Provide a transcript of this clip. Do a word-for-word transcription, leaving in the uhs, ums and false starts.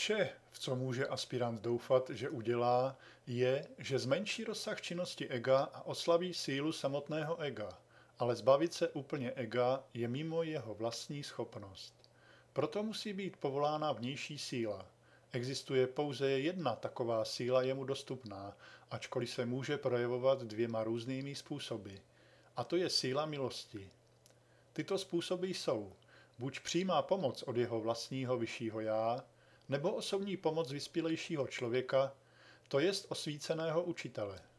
Vše, v co může aspirant doufat, že udělá, je, že zmenší rozsah činnosti ega a oslabí sílu samotného ega, ale zbavit se úplně ega je mimo jeho vlastní schopnost. Proto musí být povolána vnější síla. Existuje pouze jedna taková síla jemu dostupná, ačkoliv se může projevovat dvěma různými způsoby. A to je síla milosti. Tyto způsoby jsou buď přímá pomoc od jeho vlastního vyššího já, nebo osobní pomoc vyspělejšího člověka, to jest osvíceného učitele.